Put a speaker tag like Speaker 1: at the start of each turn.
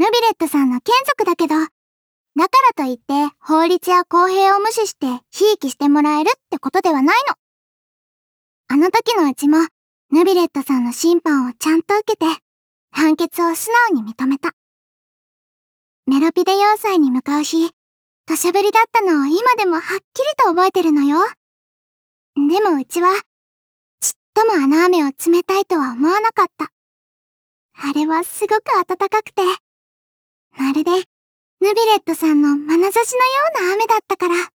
Speaker 1: ビレットさんの眷属だけど、だからといって法律や公平を無視してひいきしてもらえるってことではないの。あの時のうちも、ヌビレットさんの審判をちゃんと受けて、判決を素直に認めた。メロピで4歳に向かう日、土砂降りだったのを今でもはっきりと覚えてるのよ。でもうちは、ちっともあの雨を冷たいとは思わなかった。あれはすごく暖かくて、まるで、ヌビレットさんの眼差しのような雨だったから。